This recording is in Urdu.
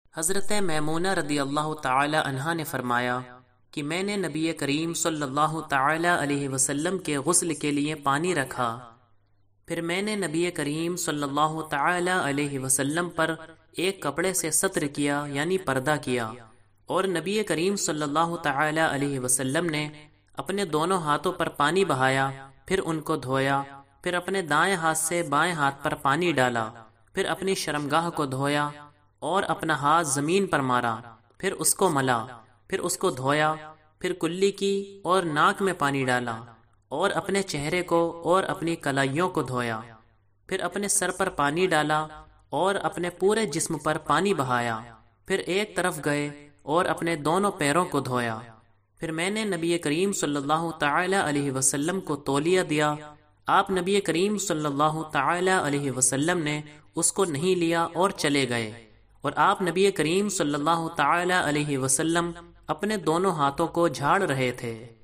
حضرت میمونہ رضی اللہ تعالی عنہا نے فرمایا کہ میں نے نبی کریم صلی اللہ تعالی علیہ وسلم کے غسل کے لیے پانی رکھا، پھر میں نے نبی کریم صلی اللہ تعالی علیہ وسلم پر ایک کپڑے سے ستر کیا یعنی پردہ کیا، اور نبی کریم صلی اللہ تعالی علیہ وسلم نے اپنے دونوں ہاتھوں پر پانی بہایا، پھر ان کو دھویا، پھر اپنے دائیں ہاتھ سے بائیں ہاتھ پر پانی ڈالا، پھر اپنی شرمگاہ کو دھویا اور اپنا ہاتھ زمین پر مارا، پھر اس کو ملا، پھر اس کو دھویا، پھر کلی کی اور ناک میں پانی ڈالا، اور اپنے چہرے کو اور اپنی کلائیوں کو دھویا، پھر اپنے سر پر پانی ڈالا اور اپنے پورے جسم پر پانی بہایا، پھر ایک طرف گئے اور اپنے دونوں پیروں کو دھویا، پھر میں نے نبی کریم صلی اللہ تعالی علیہ وسلم کو تولیہ دیا، آپ نبی کریم صلی اللہ تعالی علیہ وسلم نے اس کو نہیں لیا اور چلے گئے، اور آپ نبی کریم صلی اللہ تعالی علیہ وسلم اپنے دونوں ہاتھوں کو جھاڑ رہے تھے۔